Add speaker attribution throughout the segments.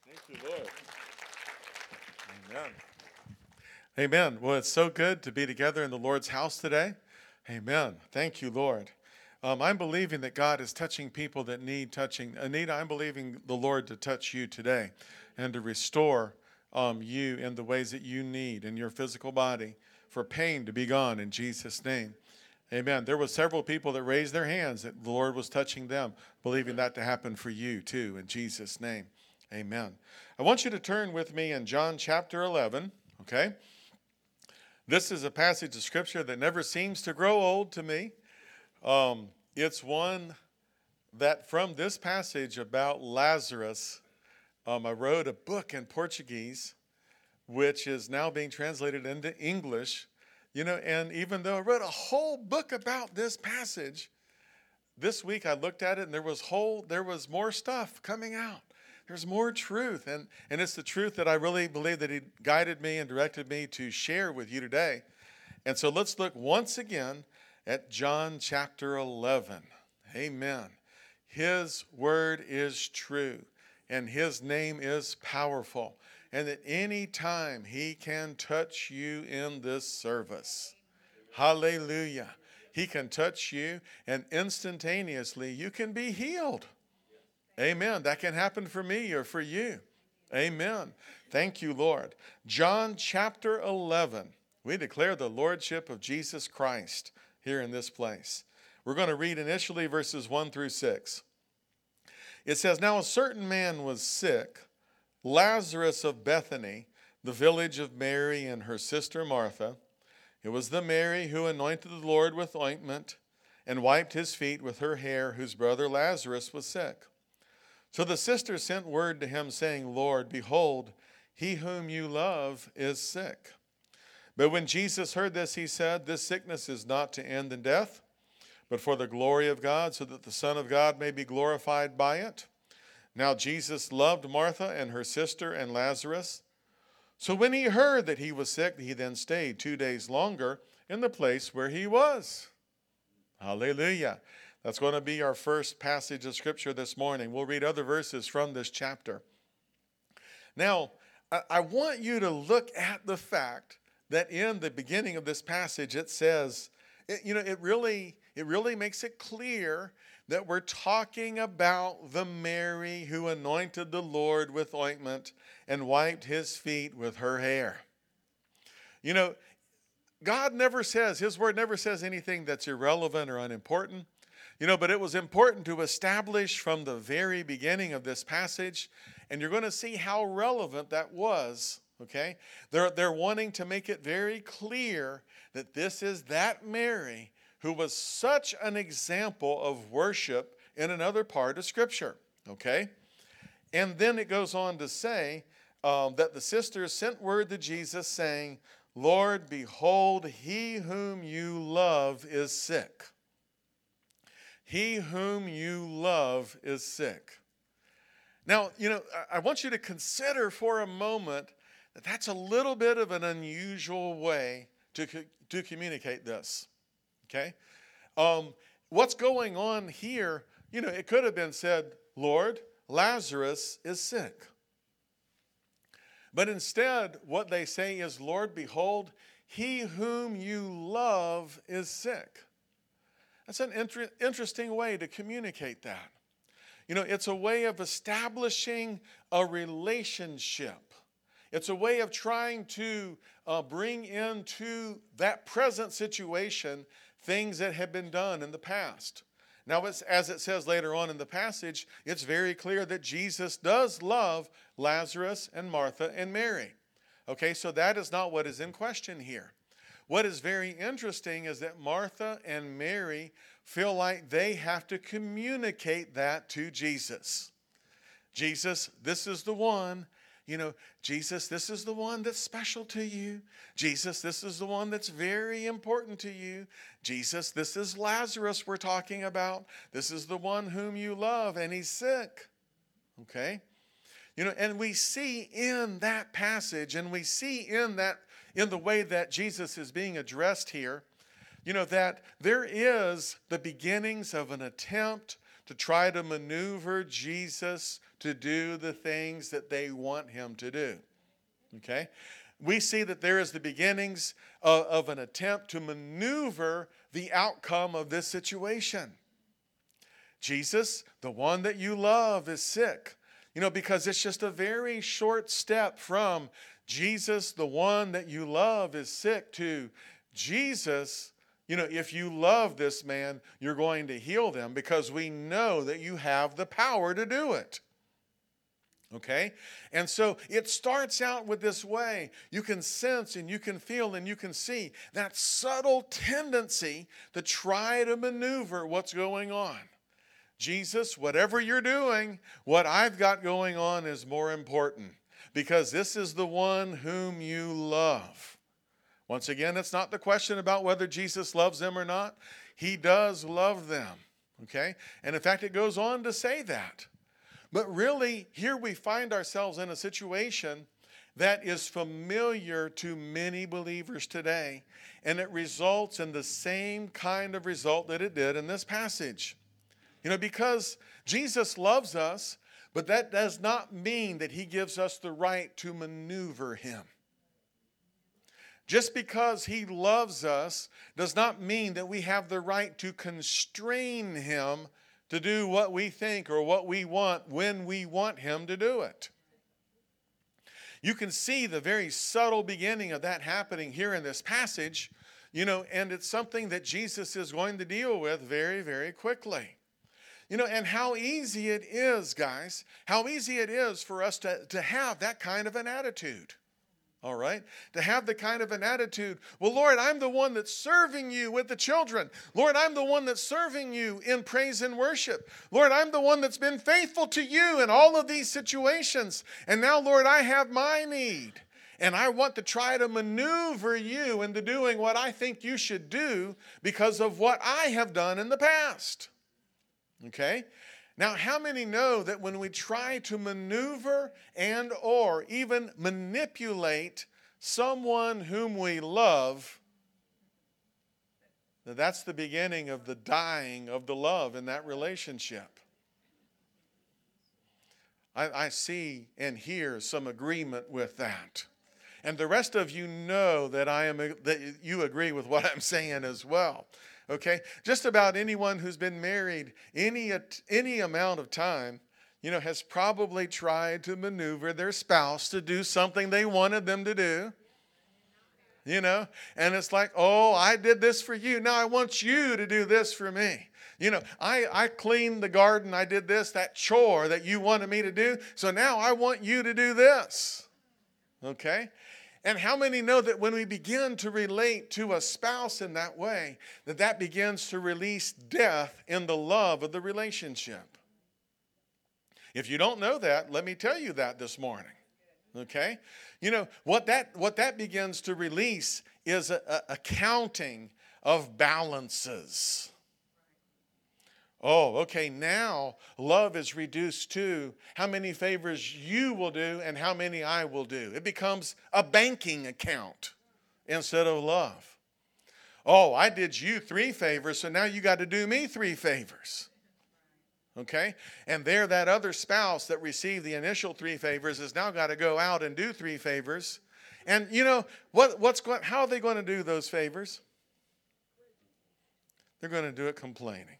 Speaker 1: Thank you, Lord. Amen. Amen. Well, it's so good to be together in the Lord's house today. Amen. Thank you, Lord. I'm believing that God is touching people that need touching. Anita, I'm believing the Lord to touch you today and to restore you in the ways that you need in your physical body for pain to be gone in Jesus' name. Amen. There were several people that raised their hands that the Lord was touching them, believing that to happen for you too in Jesus' name. Amen. I want you to turn with me in John chapter 11, okay? This is a passage of Scripture that never seems to grow old to me. It's one that from this passage about Lazarus, I wrote a book in Portuguese, which is now being translated into English. And even though I wrote a whole book about this passage, this week I looked at it and there was more stuff coming out. There's more truth, and it's the truth that I really believe that He guided me and directed me to share with you today. And so let's look once again at John chapter 11. Amen. His word is true, and His name is powerful, and at any time He can touch you in this service. Hallelujah. He can touch you, and instantaneously you can be healed. Amen. That can happen for me or for you. Amen. Thank you, Lord. John chapter 11. We declare the lordship of Jesus Christ here in this place. We're going to read initially verses 1 through 6. It says, "Now a certain man was sick, Lazarus of Bethany, the village of Mary and her sister Martha. It was the Mary who anointed the Lord with ointment and wiped his feet with her hair, whose brother Lazarus was sick. So the sister sent word to him, saying, Lord, behold, he whom you love is sick. But when Jesus heard this, he said, This sickness is not to end in death, but for the glory of God, so that the Son of God may be glorified by it. Now Jesus loved Martha and her sister and Lazarus. So when he heard that he was sick, he then stayed 2 days longer in the place where he was." Hallelujah. That's going to be our first passage of Scripture this morning. We'll read other verses from this chapter. Now, I want you to look at the fact that in the beginning of this passage it says, it really makes it clear that we're talking about the Mary who anointed the Lord with ointment and wiped his feet with her hair. God never says, His word never says anything that's irrelevant or unimportant. But it was important to establish from the very beginning of this passage, and you're going to see how relevant that was, okay? They're wanting to make it very clear that this is that Mary who was such an example of worship in another part of Scripture, okay? And then it goes on to say that the sisters sent word to Jesus saying, Lord, behold, he whom you love is sick. He whom you love is sick. Now, I want you to consider for a moment that that's a little bit of an unusual way to communicate this, okay? What's going on here, it could have been said, Lord, Lazarus is sick. But instead, what they say is, Lord, behold, he whom you love is sick. That's an interesting way to communicate that. It's a way of establishing a relationship. It's a way of trying to bring into that present situation things that have been done in the past. Now, as it says later on in the passage, it's very clear that Jesus does love Lazarus and Martha and Mary. Okay, so that is not what is in question here. What is very interesting is that Martha and Mary feel like they have to communicate that to Jesus. Jesus, this is the one. Jesus, this is the one that's special to you. Jesus, this is the one that's very important to you. Jesus, this is Lazarus we're talking about. This is the one whom you love, and he's sick. Okay? And we see in that passage, and we see in the way that Jesus is being addressed here, that there is the beginnings of an attempt to try to maneuver Jesus to do the things that they want him to do. Okay? We see that there is the beginnings of an attempt to maneuver the outcome of this situation. Jesus, the one that you love, is sick. Because it's just a very short step from Jesus, the one that you love, is sick, to Jesus, if you love this man, you're going to heal them, because we know that you have the power to do it. Okay? And so it starts out with this way. You can sense and you can feel and you can see that subtle tendency to try to maneuver what's going on. Jesus, whatever you're doing, what I've got going on is more important, because this is the one whom you love. Once again, it's not the question about whether Jesus loves them or not. He does love them. Okay? And in fact, it goes on to say that. But really, here we find ourselves in a situation that is familiar to many believers today, and it results in the same kind of result that it did in this passage. Because Jesus loves us, but that does not mean that he gives us the right to maneuver him. Just because he loves us does not mean that we have the right to constrain him to do what we think or what we want when we want him to do it. You can see the very subtle beginning of that happening here in this passage, and it's something that Jesus is going to deal with very, very quickly. And how easy it is, guys, how easy it is for us to have that kind of an attitude. All right? To have the kind of an attitude, well, Lord, I'm the one that's serving you with the children. Lord, I'm the one that's serving you in praise and worship. Lord, I'm the one that's been faithful to you in all of these situations. And now, Lord, I have my need. And I want to try to maneuver you into doing what I think you should do because of what I have done in the past. Okay? Now, how many know that when we try to maneuver and or even manipulate someone whom we love, that's the beginning of the dying of the love in that relationship? I see and hear some agreement with that. And the rest of you know that you agree with what I'm saying as well. Okay? Just about anyone who's been married any amount of time, has probably tried to maneuver their spouse to do something they wanted them to do. And it's like, oh, I did this for you. Now I want you to do this for me. I cleaned the garden. I did that chore that you wanted me to do. So now I want you to do this. Okay? And how many know that when we begin to relate to a spouse in that way, that begins to release death in the love of the relationship? If you don't know that, let me tell you that this morning. Okay? What that begins to release is a counting of balances. Oh, okay, now love is reduced to how many favors you will do and how many I will do. It becomes a banking account instead of love. Oh, I did you 3 favors, so now you got to do me 3 favors. Okay? And there, that other spouse that received the initial 3 favors has now got to go out and do 3 favors. And how are they going to do those favors? They're going to do it complaining.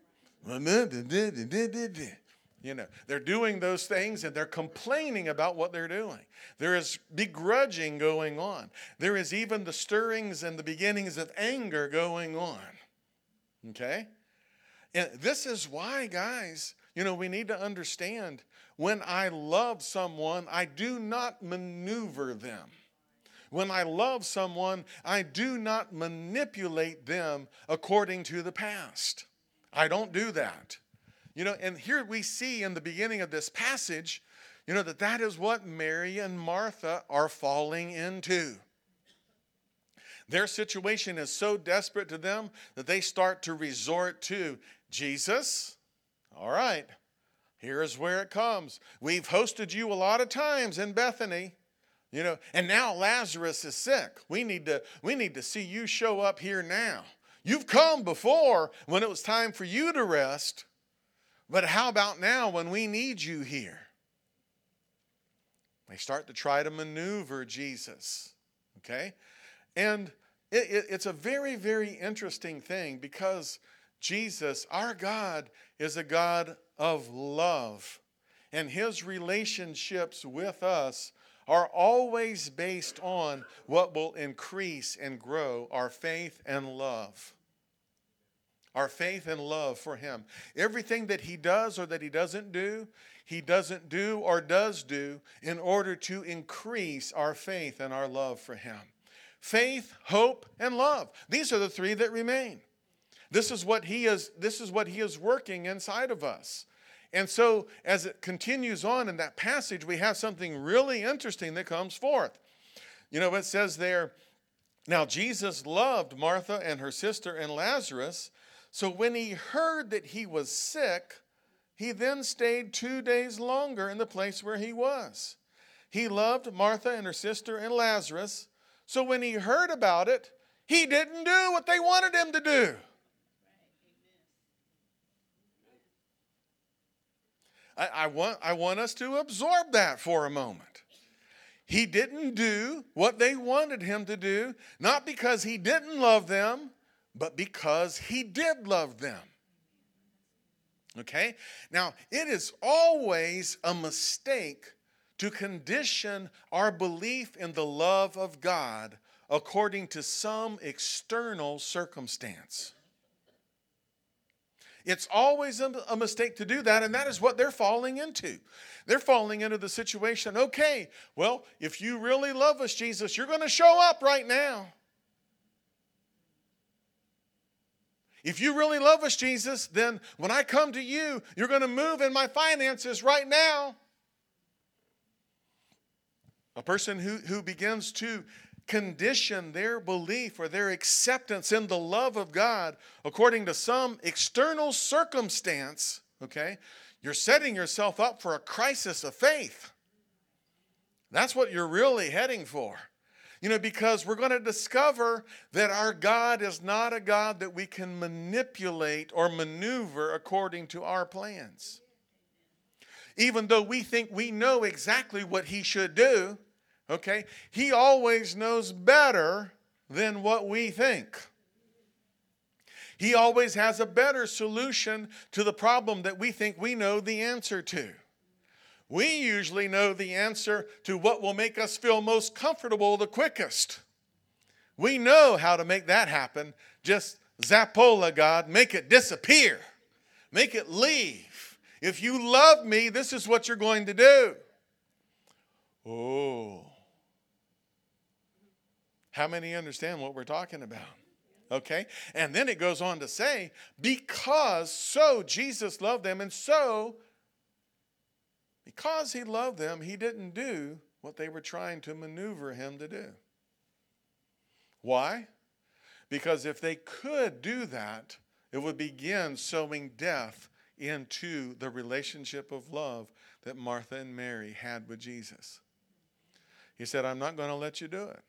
Speaker 1: They're doing those things and they're complaining about what they're doing. There is begrudging going on. There is even the stirrings and the beginnings of anger going on. Okay? And this is why, guys, we need to understand, when I love someone, I do not maneuver them. When I love someone, I do not manipulate them according to the past. I don't do that. And here we see in the beginning of this passage, that is what Mary and Martha are falling into. Their situation is so desperate to them that they start to resort to Jesus. All right, here's where it comes. We've hosted you a lot of times in Bethany, and now Lazarus is sick. We need to see you show up here now. You've come before when it was time for you to rest. But how about now when we need you here? They start to try to maneuver Jesus. Okay? And it's a very, very interesting thing because Jesus, our God, is a God of love. And his relationships with us are always based on what will increase and grow our faith and love. Our faith and love for him. Everything that he does or that he doesn't do or does do in order to increase our faith and our love for him. Faith, hope, and love. These are the three that remain. This is what he is working inside of us. And so as it continues on in that passage, we have something really interesting that comes forth. You know, it says there, now Jesus loved Martha and her sister and Lazarus. So when he heard that he was sick, he then stayed 2 days longer in the place where he was. He loved Martha and her sister and Lazarus. So when he heard about it, he didn't do what they wanted him to do. I want us to absorb that for a moment. He didn't do what they wanted him to do, not because he didn't love them, but because he did love them. Okay? Now, it is always a mistake to condition our belief in the love of God according to some external circumstance. It's always a mistake to do that, and that is what they're falling into. They're falling into the situation, okay, well, if you really love us, Jesus, you're going to show up right now. If you really love us, Jesus, then when I come to you, you're going to move in my finances right now. A person who begins to condition their belief or their acceptance in the love of God according to some external circumstance, okay, you're setting yourself up for a crisis of faith. That's what you're really heading for. You know, because we're going to discover that our God is not a God that we can manipulate or maneuver according to our plans. Even though we think we know exactly what he should do, okay, he always knows better than what we think. He always has a better solution to the problem that we think we know the answer to. We usually know the answer to what will make us feel most comfortable the quickest. We know how to make that happen. Just zapola, God, make it disappear. Make it leave. If you love me, this is what you're going to do. Oh. How many understand what we're talking about? Okay? And then it goes on to say, because so Jesus loved them, and so because he loved them, he didn't do what they were trying to maneuver him to do. Why? Because if they could do that, it would begin sowing death into the relationship of love that Martha and Mary had with Jesus. He said, I'm not going to let you do it.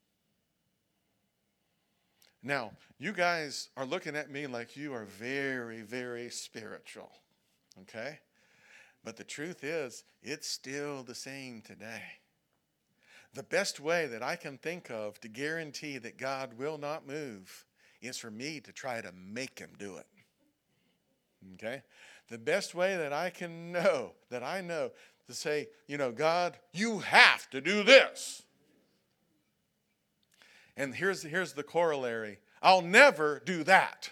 Speaker 1: Now, you guys are looking at me like you are very, very spiritual, okay? But the truth is, it's still the same today. The best way that I can think of to guarantee that God will not move is for me to try to make him do it. Okay? The best way that I know to say, you know, God, you have to do this. And here's the corollary. I'll never do that.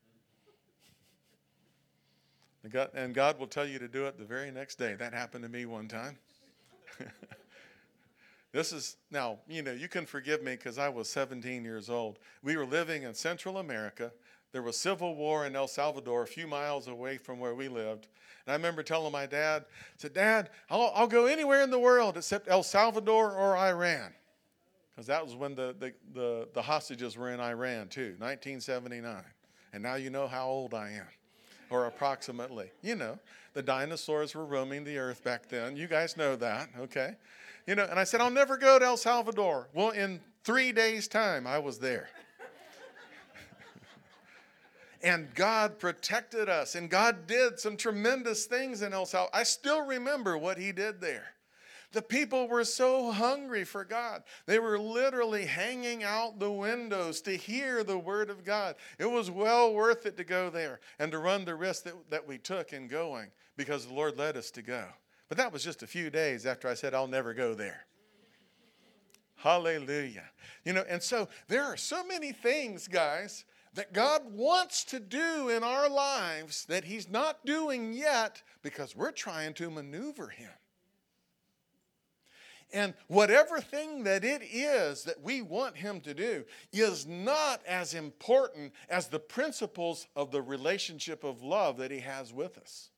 Speaker 1: And God will tell you to do it the very next day. That happened to me one time. This is, now, you know, you can forgive me because I was 17 years old. We were living in Central America. There was civil war in El Salvador a few miles away from where we lived. And I remember telling my dad, I said, Dad, I'll go anywhere in the world except El Salvador or Iran. Because that was when the hostages were in Iran too, 1979. And now you know how old I am. Or approximately. You know, the dinosaurs were roaming the earth back then. You guys know that, okay? You know, and I said, I'll never go to El Salvador. Well, in 3 days' time, I was there. And God protected us. And God did some tremendous things in El Salvador. I still remember what he did there. The people were so hungry for God. They were literally hanging out the windows to hear the word of God. It was well worth it to go there and to run the risk that we took in going because the Lord led us to go. But that was just a few days after I said, I'll never go there. Hallelujah. And so there are so many things, guys, that God wants to do in our lives that he's not doing yet because we're trying to maneuver him. And whatever thing that it is that we want him to do is not as important as the principles of the relationship of love that he has with us.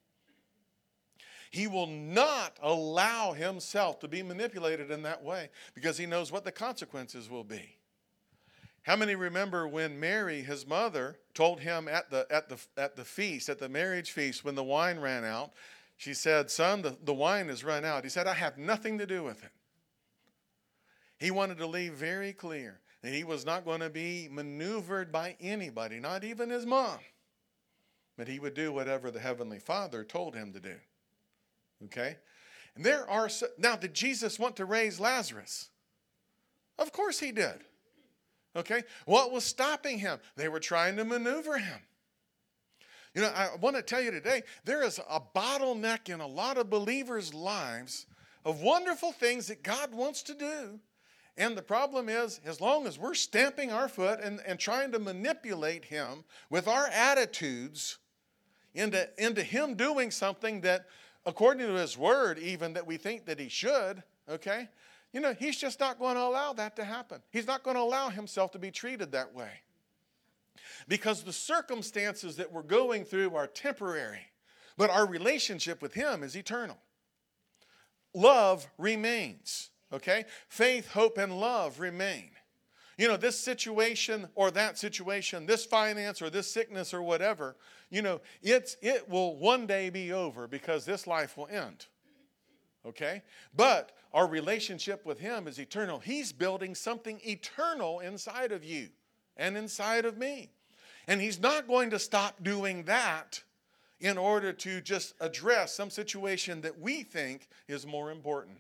Speaker 1: He will not allow himself to be manipulated in that way because he knows what the consequences will be. How many remember when Mary, his mother, told him at the feast, at the marriage feast, when the wine ran out, she said, son, the wine has run out. He said, I have nothing to do with it. He wanted to leave very clear that he was not going to be maneuvered by anybody, not even his mom. But he would do whatever the Heavenly Father told him to do. Okay? And now, did Jesus want to raise Lazarus? Of course he did. Okay? What was stopping him? They were trying to maneuver him. I want to tell you today, there is a bottleneck in a lot of believers' lives of wonderful things that God wants to do. And the problem is, as long as we're stamping our foot and trying to manipulate him with our attitudes into him doing something that, according to his word, even that we think that he should, okay? He's just not going to allow that to happen. He's not going to allow himself to be treated that way. Because the circumstances that we're going through are temporary, but our relationship with him is eternal. Love remains, okay? Faith, hope, and love remain. This situation or that situation, this finance or this sickness or whatever, it will one day be over because this life will end, okay? But our relationship with him is eternal. He's building something eternal inside of you and inside of me. And he's not going to stop doing that in order to just address some situation that we think is more important.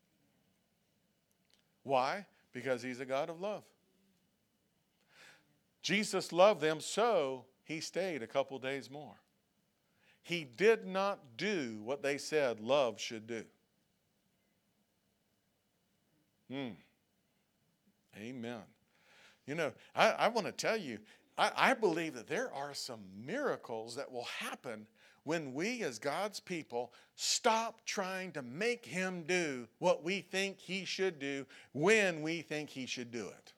Speaker 1: Why? Because he's a God of love. Jesus loved them, so he stayed a couple days more. He did not do what they said love should do. Amen. I want to tell you, I believe that there are some miracles that will happen when we as God's people stop trying to make him do what we think he should do when we think he should do it.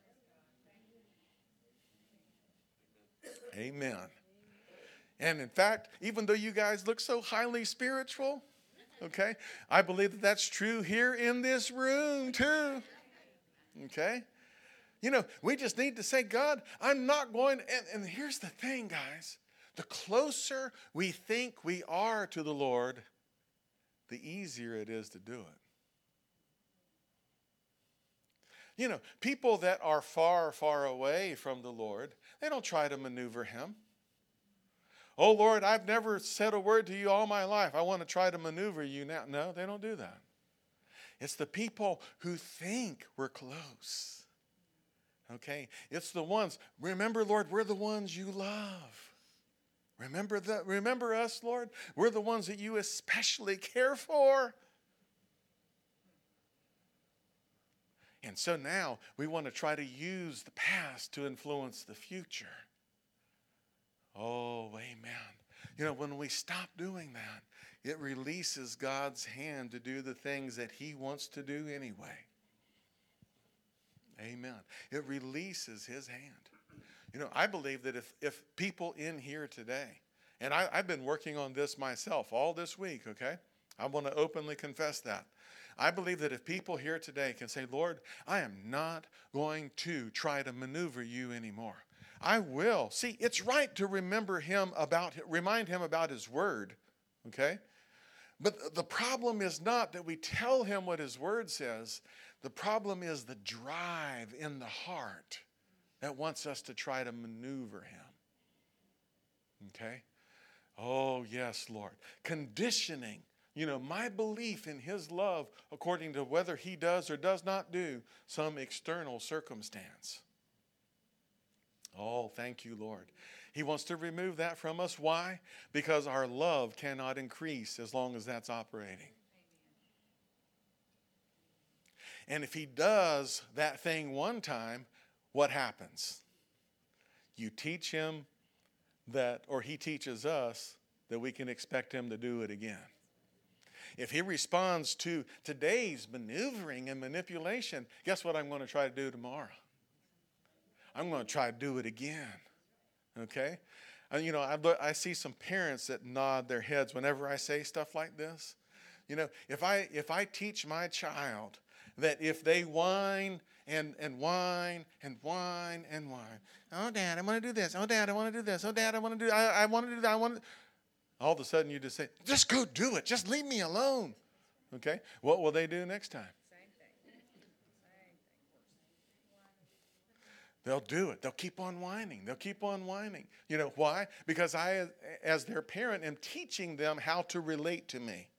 Speaker 1: Amen. And in fact, even though you guys look so highly spiritual, okay, I believe that that's true here in this room too. Okay? We just need to say, God, I'm not going, and here's the thing, guys. The closer we think we are to the Lord, the easier it is to do it. People that are far, far away from the Lord, they don't try to maneuver him. Oh, Lord, I've never said a word to you all my life. I want to try to maneuver you now. No, they don't do that. It's the people who think we're close. Okay, it's the ones, remember, Lord, we're the ones you love. Remember us, Lord? We're the ones that you especially care for. And so now we want to try to use the past to influence the future. Oh, amen. When we stop doing that, it releases God's hand to do the things that he wants to do anyway. Amen. It releases his hand. I believe that if people in here today, and I've been working on this myself all this week, okay? I want to openly confess that. I believe that if people here today can say, Lord, I am not going to try to maneuver you anymore. I will. See, it's right to remind him about his word, okay? But the problem is not that we tell him what his word says. The problem is the drive in the heart that wants us to try to maneuver him. Okay? Oh, yes, Lord. Conditioning, my belief in his love according to whether he does or does not do some external circumstance. Oh, thank you, Lord. He wants to remove that from us. Why? Because our love cannot increase as long as that's operating. And if he does that thing one time, what happens? You teach him that, or he teaches us that we can expect him to do it again. If he responds to today's maneuvering and manipulation, guess what I'm going to try to do tomorrow? I'm going to try to do it again. Okay? And, I see some parents that nod their heads whenever I say stuff like this. If I teach my child that if they whine and whine and whine and whine, oh, Dad, I want to do this. Oh, Dad, I want to do this. Oh, Dad, I want to do. I want to do that. I want to. All of a sudden, you just say, just go do it. Just leave me alone. Okay? What will they do next time? They'll do it. They'll keep on whining. They'll keep on whining. You know why? Because I, as their parent, am teaching them how to relate to me.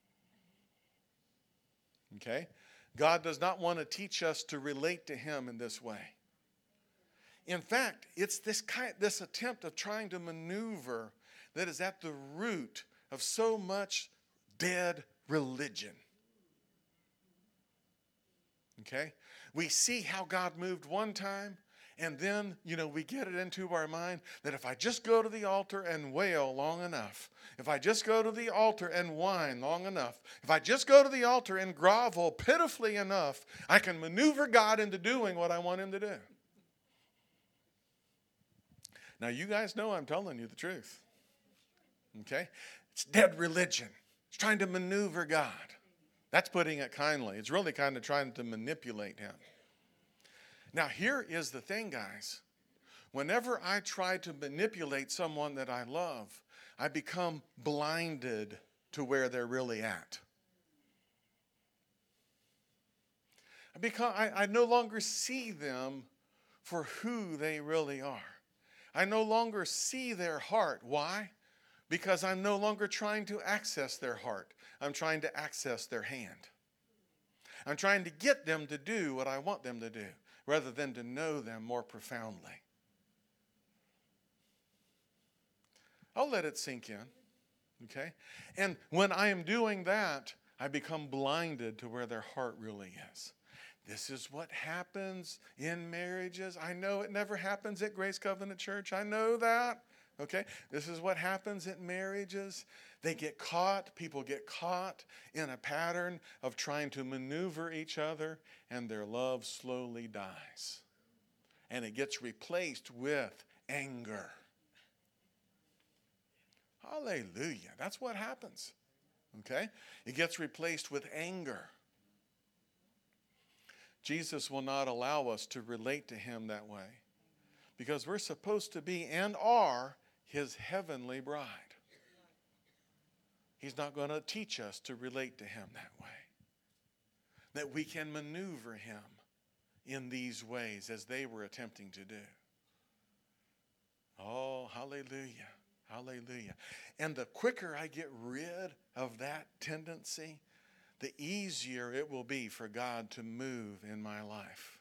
Speaker 1: Okay? God does not want to teach us to relate to him in this way. In fact, it's this attempt of trying to maneuver that is at the root of so much dead religion. Okay? We see how God moved one time, and then, we get it into our mind that if I just go to the altar and wail long enough, if I just go to the altar and whine long enough, if I just go to the altar and grovel pitifully enough, I can maneuver God into doing what I want him to do. Now, you guys know I'm telling you the truth. Okay? It's dead religion. It's trying to maneuver God. That's putting it kindly. It's really kind of trying to manipulate him. Now, here is the thing, guys. Whenever I try to manipulate someone that I love, I become blinded to where they're really at. I no longer see them for who they really are. I no longer see their heart. Why? Because I'm no longer trying to access their heart. I'm trying to access their hand. I'm trying to get them to do what I want them to do, rather than to know them more profoundly. I'll let it sink in. Okay? And when I am doing that, I become blinded to where their heart really is. This is what happens in marriages. I know it never happens at Grace Covenant Church. I know that. Okay? This is what happens in marriages. People get caught in a pattern of trying to maneuver each other, and their love slowly dies. And it gets replaced with anger. Hallelujah. That's what happens. Okay? It gets replaced with anger. Jesus will not allow us to relate to him that way, because we're supposed to be and are his heavenly bride. He's not going to teach us to relate to him that way. That we can maneuver him in these ways as they were attempting to do. Oh, hallelujah. Hallelujah. And the quicker I get rid of that tendency, the easier it will be for God to move in my life.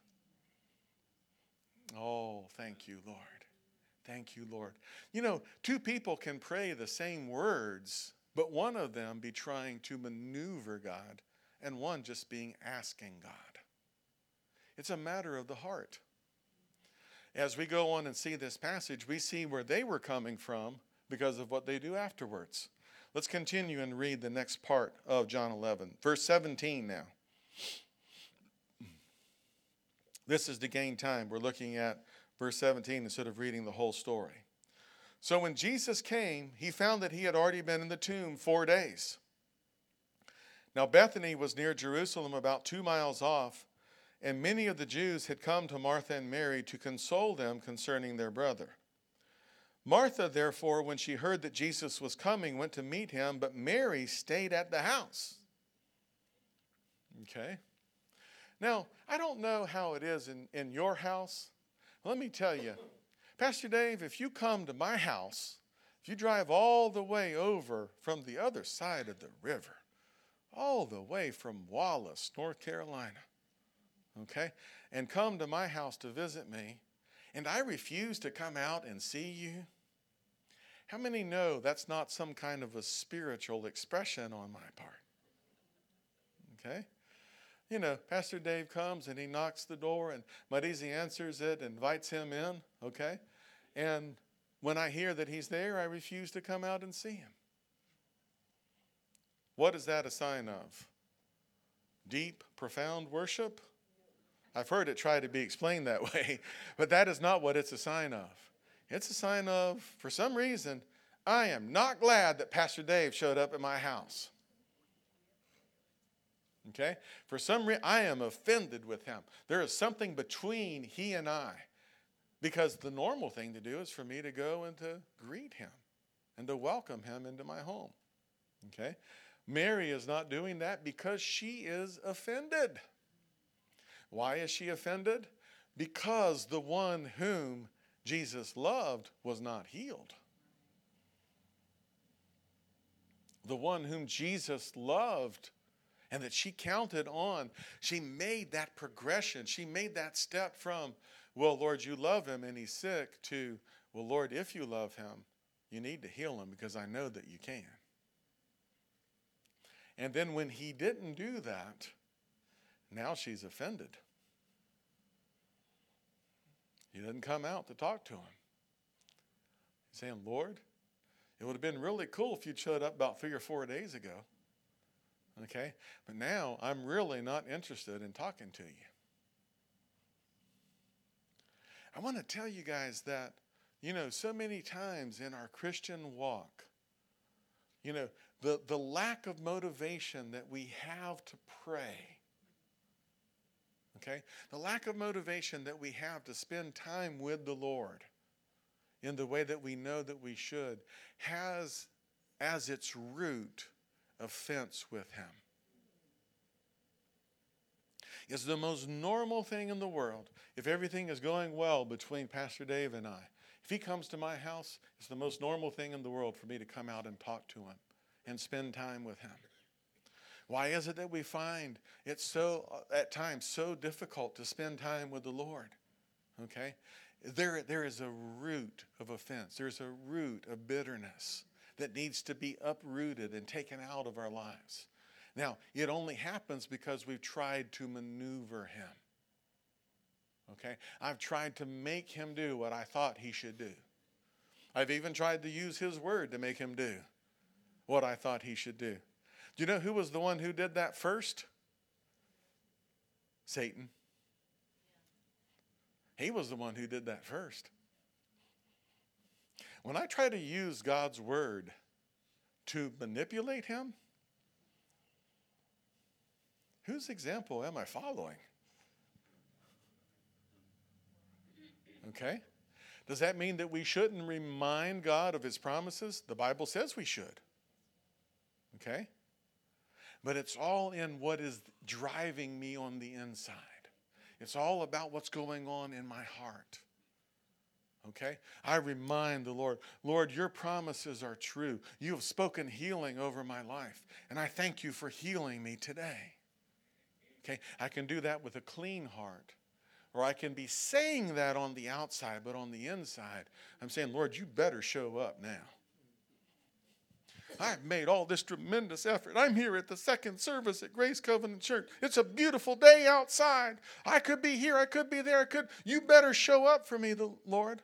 Speaker 1: Oh, thank you, Lord. Thank you, Lord. Two people can pray the same words, but one of them be trying to maneuver God, and one just being asking God. It's a matter of the heart. As we go on and see this passage, we see where they were coming from because of what they do afterwards. Let's continue and read the next part of John 11. Verse 17 now. This is to gain time. We're looking at verse 17 instead of reading the whole story. So when Jesus came, he found that he had already been in the tomb 4 days. Now Bethany was near Jerusalem, about 2 miles off, and many of the Jews had come to Martha and Mary to console them concerning their brother. Martha, therefore, when she heard that Jesus was coming, went to meet him, but Mary stayed at the house. Okay? Now, I don't know how it is in your house. Let me tell you, Pastor Dave, if you come to my house If you drive all the way over from the other side of the river, all the way from Wallace, North Carolina, okay, and come to my house to visit me, and I refuse to come out and see you, how many know that's not some kind of a spiritual expression on my part? Okay? You know, Pastor Dave comes and he knocks the door and Marizi answers it, invites him in, okay? And when I hear that he's there, I refuse to come out and see him. What is that a sign of? Deep, profound worship? I've heard it try to be explained that way, but that is not what it's a sign of. It's a sign of, for some reason, I am not glad that Pastor Dave showed up at my house. Okay? For some reason, I am offended with him. There is something between he and I. Because the normal thing to do is for me to go and to greet him and to welcome him into my home. Okay? Mary is not doing that because she is offended. Why is she offended? Because the one whom Jesus loved was not healed. The one whom Jesus loved and that she counted on, she made that progression. She made that step from, well, Lord, you love him and he's sick, to, well, Lord, if you love him, you need to heal him because I know that you can. And then when he didn't do that, now she's offended. He didn't come out to talk to him. He's saying, Lord, it would have been really cool if you'd showed up about 3 or 4 days ago. Okay? But now I'm really not interested in talking to you. I want to tell you guys that, you know, so many times in our Christian walk, you know, the lack of motivation that we have to pray, okay, the lack of motivation that we have to spend time with the Lord in the way that we know that we should, has as its root offense with him. It's the most normal thing in the world. If everything is going well between Pastor Dave and I, if he comes to my house, it's the most normal thing in the world for me to come out and talk to him and spend time with him. Why is it that we find it so, at times, so difficult to spend time with the Lord? Okay? There is a root of offense. There's a root of bitterness that needs to be uprooted and taken out of our lives. Now, it only happens because we've tried to maneuver him. Okay? I've tried to make him do what I thought he should do. I've even tried to use his word to make him do what I thought he should do. Do you know who was the one who did that first? Satan. He was the one who did that first. When I try to use God's word to manipulate him, whose example am I following? Okay? Does that mean that we shouldn't remind God of his promises? The Bible says we should. Okay? But it's all in what is driving me on the inside. It's all about what's going on in my heart. Okay? I remind the Lord, Lord, your promises are true. You have spoken healing over my life, and I thank you for healing me today. Okay? I can do that with a clean heart. Or I can be saying that on the outside, but on the inside, I'm saying, Lord, you better show up now. I've made all this tremendous effort. I'm here at the second service at Grace Covenant Church. It's a beautiful day outside. I could be here. I could be there. You better show up for me, the Lord.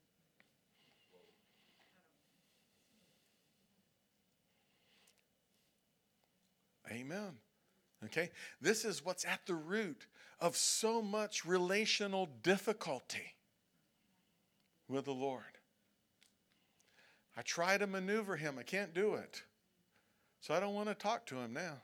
Speaker 1: Amen. Okay? This is what's at the root of so much relational difficulty with the Lord. I try to maneuver him. I can't do it. So I don't want to talk to him now.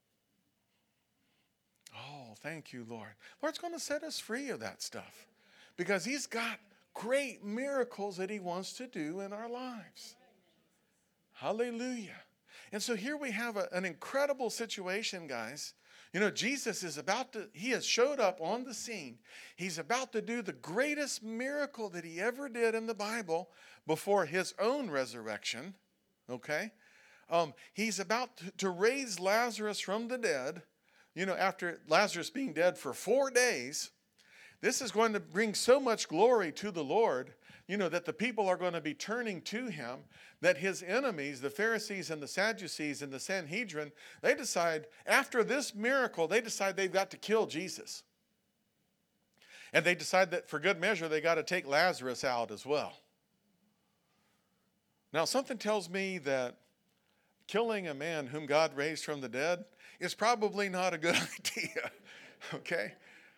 Speaker 1: Oh, thank you, Lord. Lord's going to set us free of that stuff because he's got great miracles that he wants to do in our lives. Hallelujah. And so here we have an incredible situation, guys, You know, Jesus is he has showed up on the scene. He's about to do the greatest miracle that he ever did in the Bible before his own resurrection, okay? He's about to raise Lazarus from the dead, you know, after Lazarus being dead for 4 days. This is going to bring so much glory to the Lord, you know, that the people are going to be turning to him, that his enemies, the Pharisees and the Sadducees and the Sanhedrin, they decide, after this miracle, they decide they've got to kill Jesus. And they decide that for good measure, they got to take Lazarus out as well. Now, something tells me that killing a man whom God raised from the dead is probably not a good idea, okay?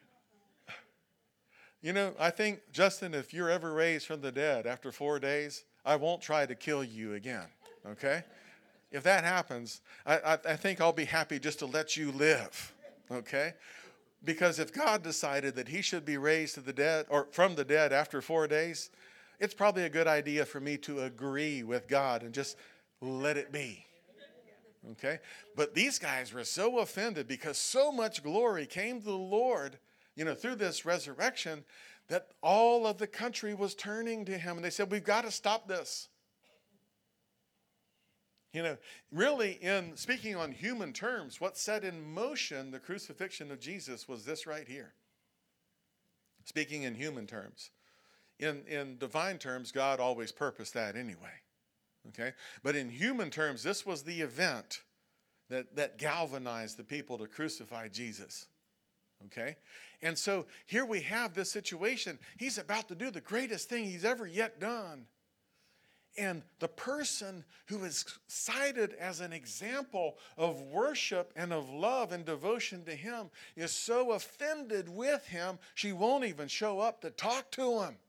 Speaker 1: You know, I think, Justin, if you're ever raised from the dead after 4 days, I won't try to kill you again, okay? If that happens, I think I'll be happy just to let you live, okay? Because if God decided that he should be raised to the dead or from the dead after 4 days, it's probably a good idea for me to agree with God and just let it be, okay? But these guys were so offended because so much glory came to the Lord, you know, through this resurrection, that all of the country was turning to him. And they said, we've got to stop this. You know, really, in speaking on human terms, what set in motion the crucifixion of Jesus was this right here. Speaking in human terms. In divine terms, God always purposed that anyway. Okay? But in human terms, this was the event that galvanized the people to crucify Jesus. Okay? And so here we have this situation. He's about to do the greatest thing he's ever yet done. And the person who is cited as an example of worship and of love and devotion to him is so offended with him, she won't even show up to talk to him.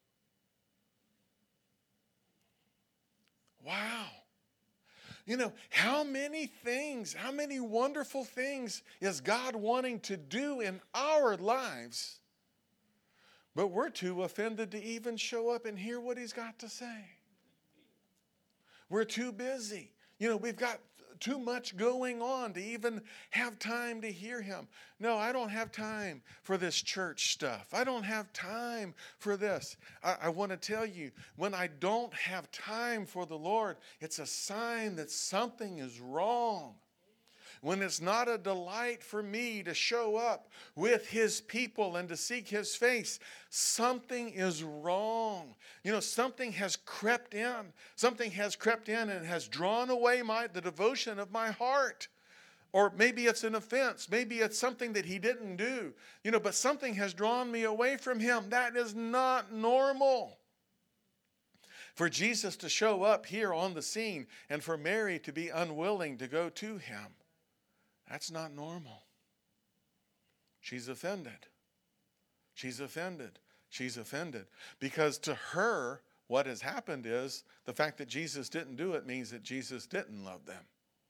Speaker 1: Wow. You know, how many wonderful things is God wanting to do in our lives, but we're too offended to even show up and hear what he's got to say. We're too busy. You know, we've got too much going on to even have time to hear him. No, I don't have time for this church stuff. I don't have time for this. I want to tell you, when I don't have time for the Lord, it's a sign that something is wrong. When it's not a delight for me to show up with his people and to seek his face, something is wrong. You know, something has crept in. Something has crept in and has drawn away the devotion of my heart. Or maybe it's an offense. Maybe it's something that he didn't do. You know, but something has drawn me away from him. That is not normal. For Jesus to show up here on the scene and for Mary to be unwilling to go to him, that's not normal. She's offended. She's offended. She's offended. Because to her, what has happened is the fact that Jesus didn't do it means that Jesus didn't love them.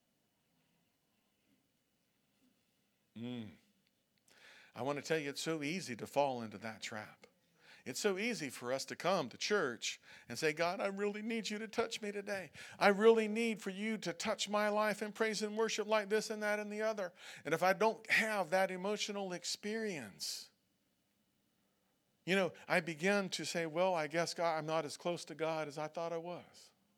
Speaker 1: I want to tell you, it's so easy to fall into that trap. It's so easy for us to come to church and say, God, I really need you to touch me today. I really need for you to touch my life in praise and worship like this and that and the other. And if I don't have that emotional experience, you know, I begin to say, well, I guess God, I'm not as close to God as I thought I was.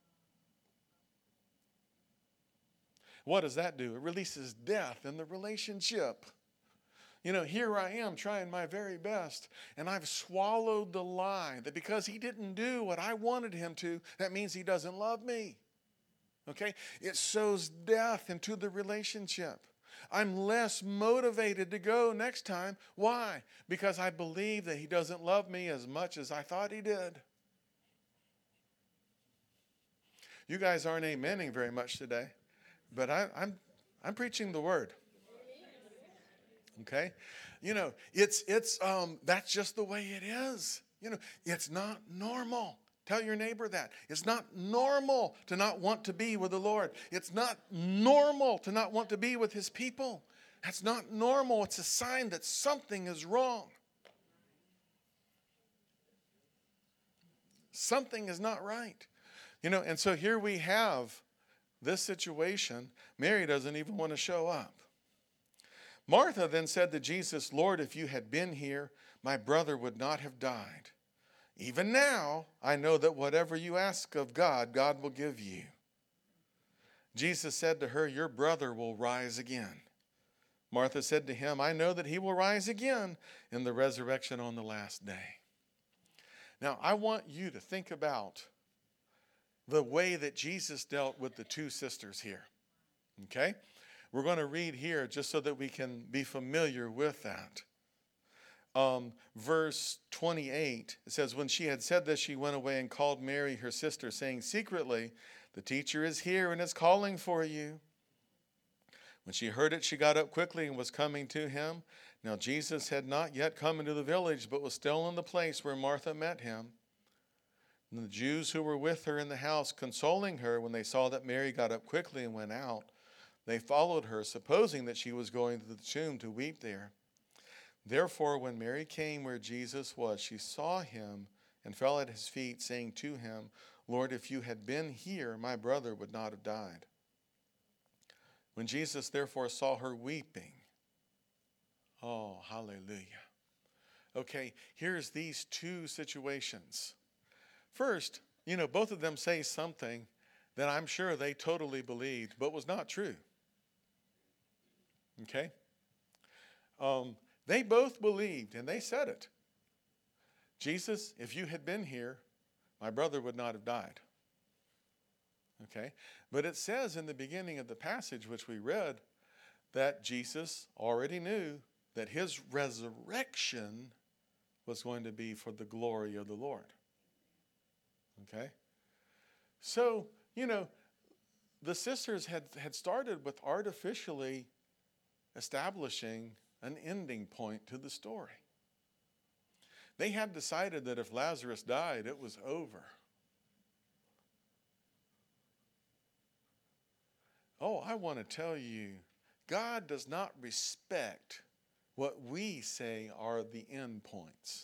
Speaker 1: What does that do? It releases death in the relationship. You know, here I am trying my very best, and I've swallowed the lie that because he didn't do what I wanted him to, that means he doesn't love me. Okay? It sows death into the relationship. I'm less motivated to go next time. Why? Because I believe that he doesn't love me as much as I thought he did. You guys aren't amening very much today, but I'm preaching the word. Okay? You know, it's that's just the way it is. You know, it's not normal. Tell your neighbor that. It's not normal to not want to be with the Lord. It's not normal to not want to be with his people. That's not normal. It's a sign that something is wrong. Something is not right. You know, and so here we have this situation. Mary doesn't even want to show up. Martha then said to Jesus, Lord, if you had been here, my brother would not have died. Even now, I know that whatever you ask of God, God will give you. Jesus said to her, your brother will rise again. Martha said to him, I know that he will rise again in the resurrection on the last day. Now, I want you to think about the way that Jesus dealt with the two sisters here. Okay? We're going to read here just so that we can be familiar with that. Verse 28, it says, when she had said this, she went away and called Mary, her sister, saying secretly, the teacher is here and is calling for you. When she heard it, she got up quickly and was coming to him. Now Jesus had not yet come into the village, but was still in the place where Martha met him. And the Jews who were with her in the house, consoling her, when they saw that Mary got up quickly and went out, they followed her, supposing that she was going to the tomb to weep there. Therefore, when Mary came where Jesus was, she saw him and fell at his feet, saying to him, Lord, if you had been here, my brother would not have died. When Jesus therefore saw her weeping, oh, hallelujah. Okay, here's these two situations. First, both of them say something that I'm sure they totally believed, but was not true. Okay? They both believed, and they said it. Jesus, if you had been here, my brother would not have died. Okay? But it says in the beginning of the passage which we read that Jesus already knew that his resurrection was going to be for the glory of the Lord. Okay? So, the sisters had started with artificially establishing an ending point to the story. They had decided that if Lazarus died, it was over. Oh, I want to tell you, God does not respect what we say are the end points.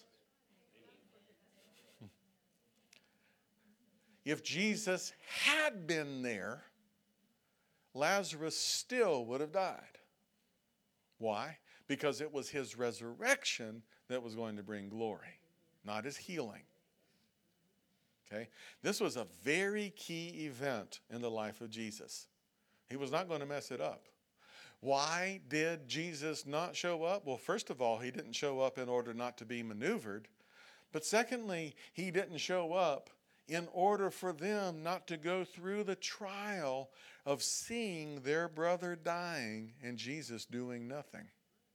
Speaker 1: If Jesus had been there, Lazarus still would have died. Why? Because it was his resurrection that was going to bring glory, not his healing. Okay? This was a very key event in the life of Jesus. He was not going to mess it up. Why did Jesus not show up? Well, first of all, he didn't show up in order not to be maneuvered. But secondly, he didn't show up in order for them not to go through the trial of seeing their brother dying and Jesus doing nothing.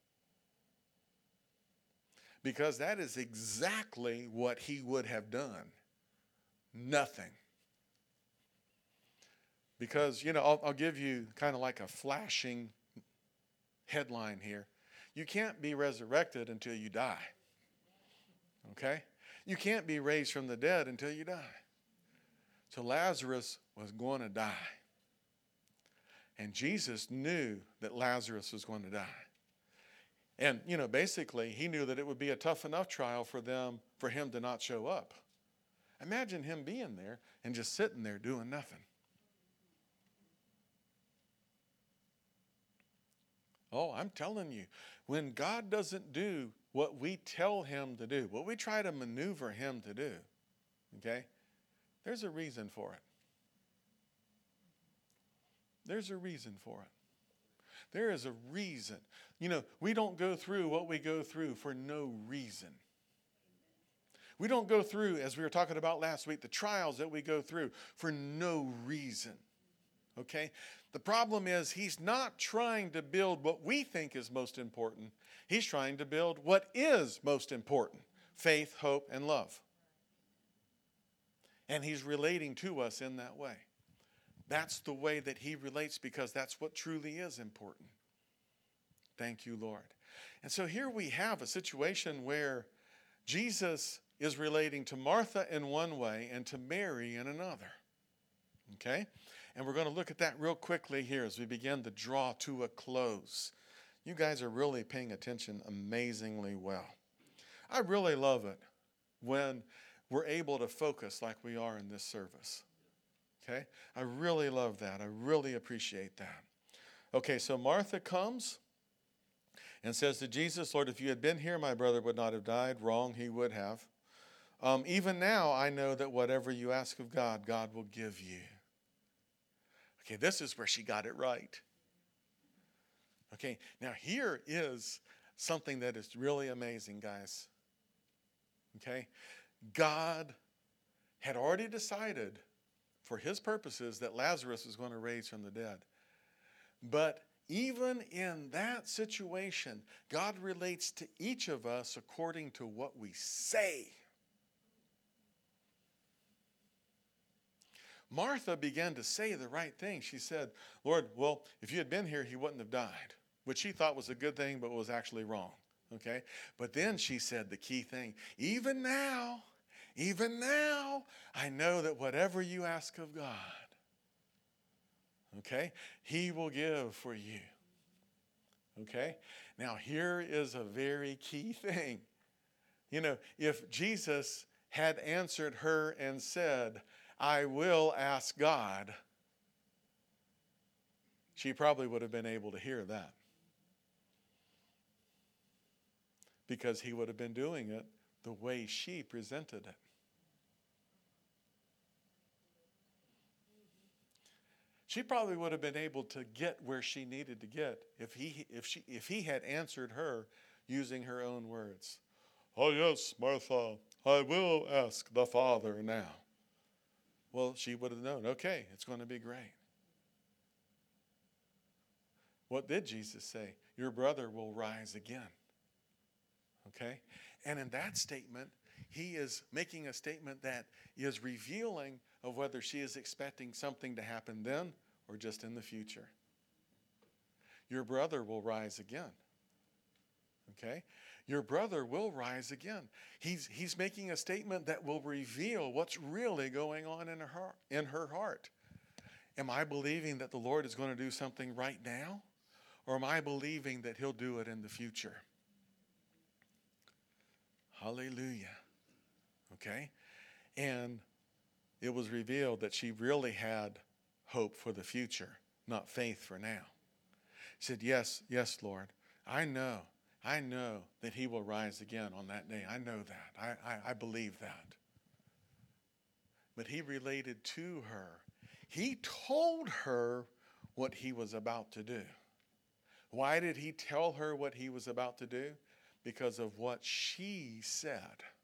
Speaker 1: Because that is exactly what he would have done. Nothing. Because, I'll give you kind of like a flashing headline here. You can't be resurrected until you die. Okay? You can't be raised from the dead until you die. So Lazarus was going to die. And Jesus knew that Lazarus was going to die. And, basically, he knew that it would be a tough enough trial for him to not show up. Imagine him being there and just sitting there doing nothing. Oh, I'm telling you, when God doesn't do what we tell him to do, what we try to maneuver him to do, okay, there's a reason for it. There's a reason for it. There is a reason. We don't go through what we go through for no reason. We don't go through, as we were talking about last week, the trials that we go through for no reason. Okay? The problem is he's not trying to build what we think is most important. He's trying to build what is most important: faith, hope, and love. And he's relating to us in that way. That's the way that he relates, because that's what truly is important. Thank you, Lord. And so here we have a situation where Jesus is relating to Martha in one way and to Mary in another. Okay? And we're going to look at that real quickly here as we begin to draw to a close. You guys are really paying attention amazingly well. I really love it when we're able to focus like we are in this service. Okay? I really love that. I really appreciate that. Okay, so Martha comes, and says to Jesus, Lord, if you had been here, my brother would not have died. Wrong, he would have. Even now, I know that whatever you ask of God, God will give you. Okay, this is where she got it right. Okay, now here is something that is really amazing, guys. Okay, God had already decided for his purposes that Lazarus was going to raise from the dead. But even in that situation, God relates to each of us according to what we say. Martha began to say the right thing. She said, Lord, well, if you had been here, he wouldn't have died, which she thought was a good thing, but was actually wrong. Okay? But then she said the key thing, even now, I know that whatever you ask of God, okay, he will give for you. Okay? Now, here is a very key thing. You know, if Jesus had answered her and said, I will ask God, she probably would have been able to hear that. Because he would have been doing it the way she presented it. She probably would have been able to get where she needed to get if he had answered her using her own words. Oh yes, Martha, I will ask the Father now. Well, she would have known, okay, it's going to be great. What did Jesus say? Your brother will rise again. Okay? And in that statement, he is making a statement that is revealing of whether she is expecting something to happen then or just in the future. Your brother will rise again. Okay? Your brother will rise again. He's making a statement that will reveal what's really going on in her heart. Am I believing that the Lord is going to do something right now? Or am I believing that he'll do it in the future? Hallelujah. Okay? And it was revealed that she really had hope for the future, not faith for now. She said, yes, Lord, I know that he will rise again on that day. I know that. I believe that. But he related to her. He told her what he was about to do. Why did he tell her what he was about to do? Because of what she said.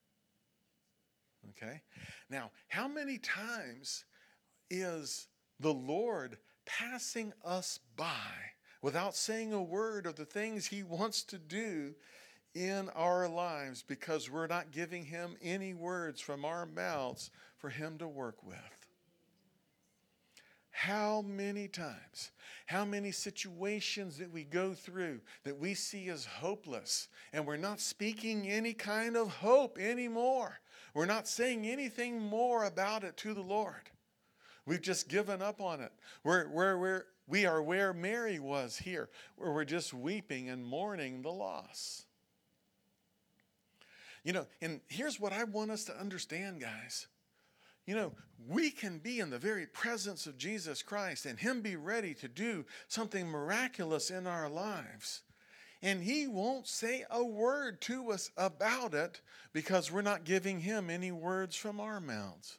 Speaker 1: Okay? Now, how many times is the Lord passing us by without saying a word of the things he wants to do in our lives because we're not giving him any words from our mouths for him to work with? How many times, how many situations that we go through that we see as hopeless, and we're not speaking any kind of hope anymore. We're not saying anything more about it to the Lord. We've just given up on it. We are where Mary was here, where we're just weeping and mourning the loss. You know, and here's what I want us to understand, guys. You know, we can be in the very presence of Jesus Christ and him be ready to do something miraculous in our lives. And he won't say a word to us about it because we're not giving him any words from our mouths.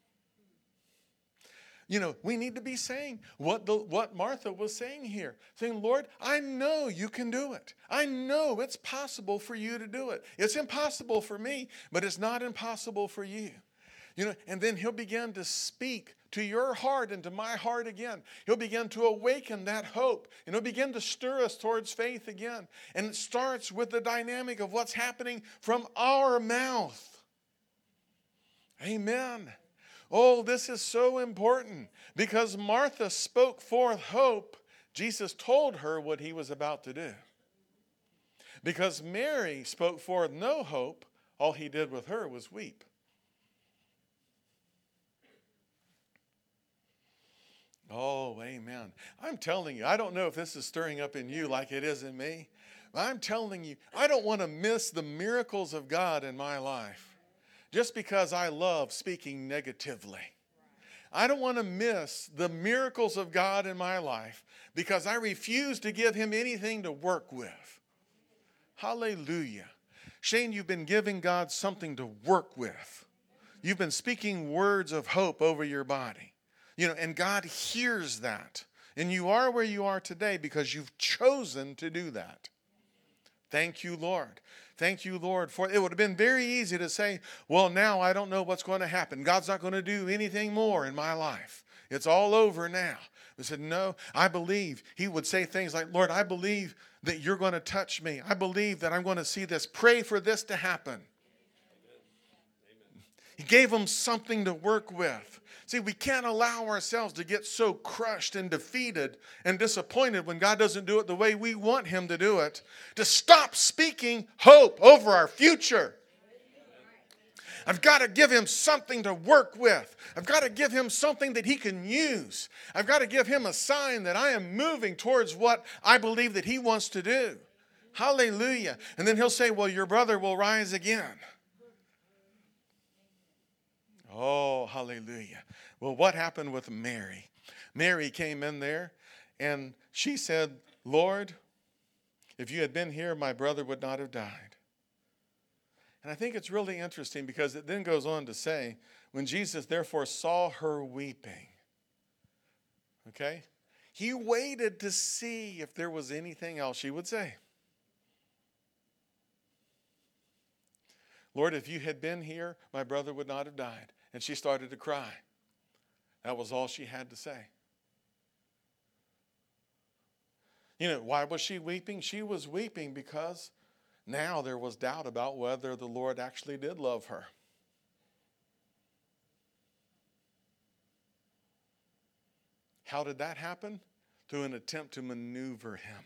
Speaker 1: You know, we need to be saying what Martha was saying here. Saying, Lord, I know you can do it. I know it's possible for you to do it. It's impossible for me, but it's not impossible for you. You know, and then he'll begin to speak to your heart and to my heart again. He'll begin to awaken that hope. And he'll begin to stir us towards faith again. And it starts with the dynamic of what's happening from our mouth. Amen. Oh, this is so important. Because Martha spoke forth hope, Jesus told her what he was about to do. Because Mary spoke forth no hope, all he did with her was weep. Oh, amen. I'm telling you, I don't know if this is stirring up in you like it is in me. But I'm telling you, I don't want to miss the miracles of God in my life just because I love speaking negatively. I don't want to miss the miracles of God in my life because I refuse to give him anything to work with. Hallelujah. Shane, you've been giving God something to work with. You've been speaking words of hope over your body. And God hears that. And you are where you are today because you've chosen to do that. Thank you, Lord. Thank you, Lord. For it would have been very easy to say, well, now I don't know what's going to happen. God's not going to do anything more in my life. It's all over now. I said, no, I believe. He would say things like, Lord, I believe that you're going to touch me. I believe that I'm going to see this. Pray for this to happen. He gave them something to work with. See, we can't allow ourselves to get so crushed and defeated and disappointed when God doesn't do it the way we want him to do it, to stop speaking hope over our future. I've got to give him something to work with. I've got to give him something that he can use. I've got to give him a sign that I am moving towards what I believe that he wants to do. Hallelujah. And then he'll say, well, your brother will rise again. Oh, hallelujah. Well, what happened with Mary? Mary came in there and she said, Lord, if you had been here, my brother would not have died. And I think it's really interesting because it then goes on to say, when Jesus therefore saw her weeping, okay, he waited to see if there was anything else she would say. Lord, if you had been here, my brother would not have died. And she started to cry. That was all she had to say. Why was she weeping? She was weeping because now there was doubt about whether the Lord actually did love her. How did that happen? Through an attempt to maneuver him.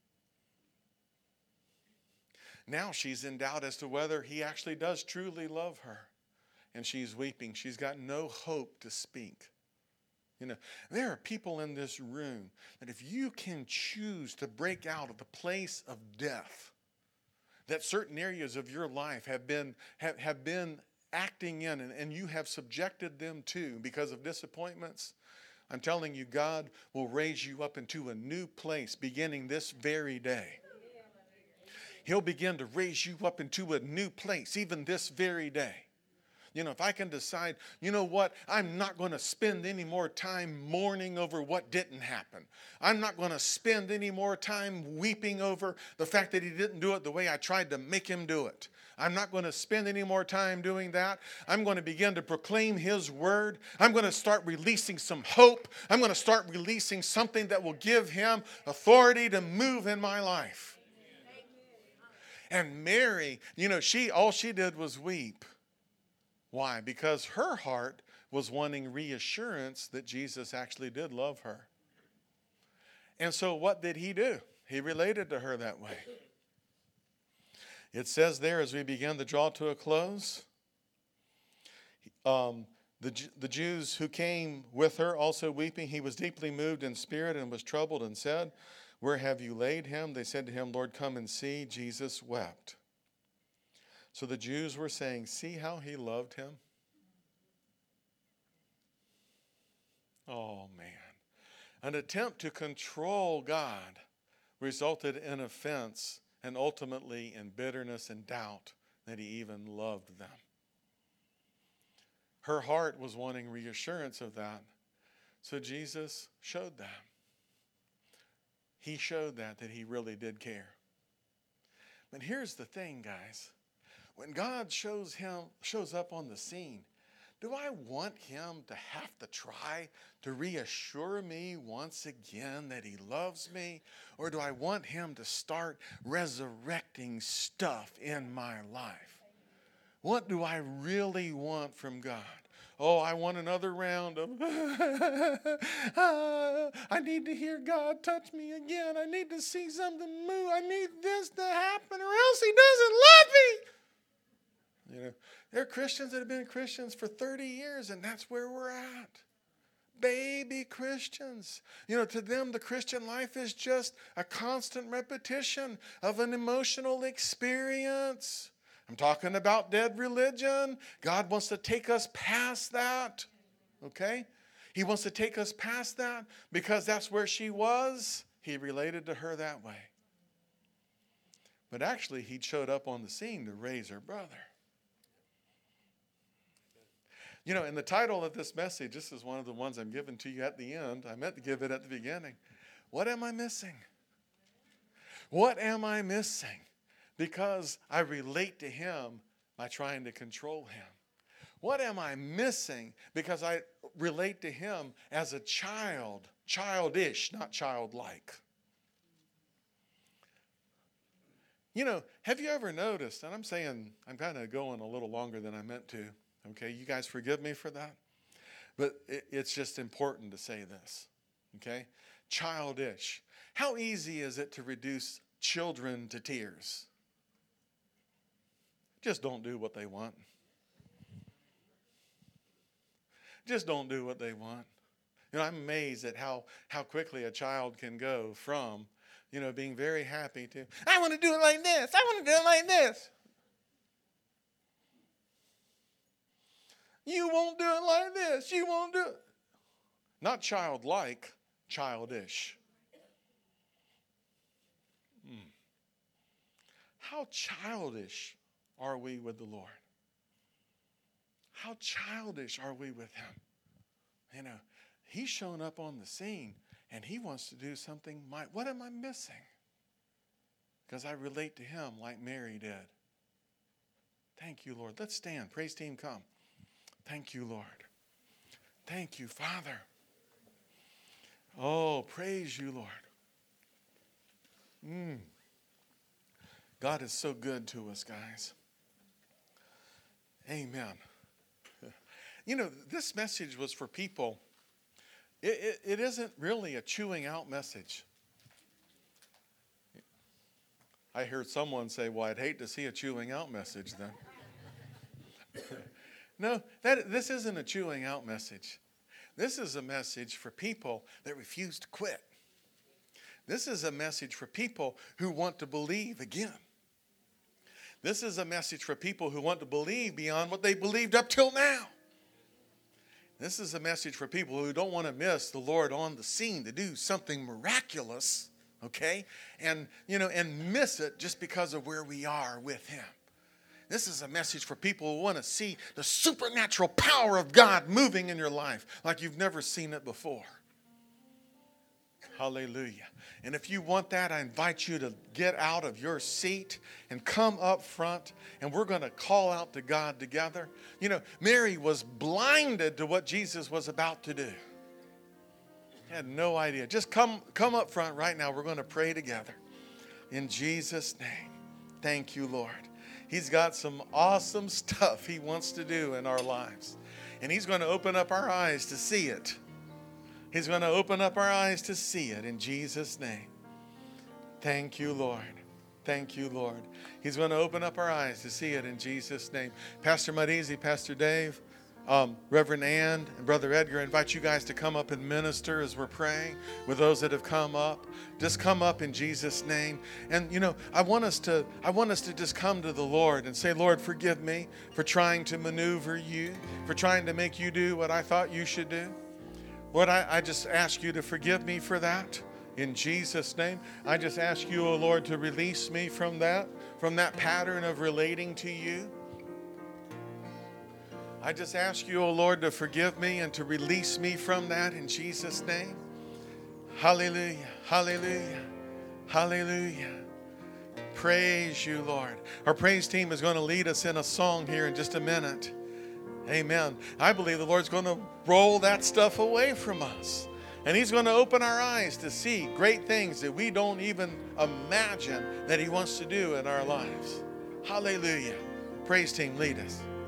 Speaker 1: Now she's in doubt as to whether he actually does truly love her. And she's weeping. She's got no hope to speak. There are people in this room that if you can choose to break out of the place of death, that certain areas of your life have been acting in and you have subjected them to because of disappointments, I'm telling you, God will raise you up into a new place beginning this very day. He'll begin to raise you up into a new place even this very day. If I can decide, what, I'm not going to spend any more time mourning over what didn't happen. I'm not going to spend any more time weeping over the fact that he didn't do it the way I tried to make him do it. I'm not going to spend any more time doing that. I'm going to begin to proclaim his word. I'm going to start releasing some hope. I'm going to start releasing something that will give him authority to move in my life. And Mary, all she did was weep. Why? Because her heart was wanting reassurance that Jesus actually did love her. And so what did he do? He related to her that way. It says there as we begin to draw to a close, the Jews who came with her also weeping, he was deeply moved in spirit and was troubled and said, where have you laid him? They said to him, Lord, come and see. Jesus wept. So the Jews were saying, see how he loved him? Oh, man. An attempt to control God resulted in offense and ultimately in bitterness and doubt that he even loved them. Her heart was wanting reassurance of that. So Jesus showed that. He showed that he really did care. But here's the thing, guys. When God shows up on the scene, do I want him to have to try to reassure me once again that he loves me? Or do I want him to start resurrecting stuff in my life? What do I really want from God? Oh, I want another round of, I need to hear God touch me again. I need to see something move. I need this to happen or else he doesn't love me. There are Christians that have been Christians for 30 years, and that's where we're at. Baby Christians. To them, the Christian life is just a constant repetition of an emotional experience. I'm talking about dead religion. God wants to take us past that. Okay? He wants to take us past that because that's where she was. He related to her that way. But actually, he showed up on the scene to raise her brother. You know, and the title of this message, this is one of the ones I'm giving to you at the end. I meant to give it at the beginning. What am I missing? What am I missing? Because I relate to him by trying to control him. What am I missing? Because I relate to him as a child, childish, not childlike. You know, have you ever noticed, and I'm saying I'm kind of going a little longer than I meant to, okay? You guys forgive me for that. But it's just important to say this, okay? Childish. How easy is it to reduce children to tears? Just don't do what they want. Just don't do what they want. You know, I'm amazed at how quickly a child can go from, you know, being very happy to, I want to do it like this. I want to do it like this. You won't do it like this. You won't do it. Not childlike, childish. How childish are we with the Lord? How childish are we with him? You know, he's shown up on the scene and he wants to do something. What am I missing? Because I relate to him like Mary did. Thank you, Lord. Let's stand. Praise team, come. Thank you, Lord. Thank you, Father. Oh, praise you, Lord. God is so good to us, guys. Amen. You know, this message was for people. It isn't really a chewing out message. I heard someone say, well, I'd hate to see a chewing out message then. No, this isn't a chewing out message. This is a message for people that refuse to quit. This is a message for people who want to believe again. This is a message for people who want to believe beyond what they believed up till now. This is a message for people who don't want to miss the Lord on the scene to do something miraculous, okay? And, you know, and miss it just because of where we are with him. This is a message for people who want to see the supernatural power of God moving in your life like you've never seen it before. Hallelujah. And if you want that, I invite you to get out of your seat and come up front, and we're going to call out to God together. You know, Mary was blinded to what Jesus was about to do. Had no idea. Just come up front right now. We're going to pray together. In Jesus' name. Thank you, Lord. He's got some awesome stuff he wants to do in our lives. And he's going to open up our eyes to see it. He's going to open up our eyes to see it in Jesus' name. Thank you, Lord. Thank you, Lord. He's going to open up our eyes to see it in Jesus' name. Pastor Marizi, Pastor Dave, Reverend Ann, and Brother Edgar, I invite you guys to come up and minister as we're praying with those that have come up. Just come up in Jesus' name. And, you know, I want us to just come to the Lord and say, Lord, forgive me for trying to maneuver you, for trying to make you do what I thought you should do. Lord, I just ask you to forgive me for that in Jesus' name. I just ask you, oh Lord, to release me from that pattern of relating to you. I just ask you, oh Lord, to forgive me and to release me from that in Jesus' name. Hallelujah, hallelujah, hallelujah. Praise you, Lord. Our praise team is going to lead us in a song here in just a minute. Amen. I believe the Lord's going to roll that stuff away from us. And he's going to open our eyes to see great things that we don't even imagine that he wants to do in our lives. Hallelujah. Praise team, lead us.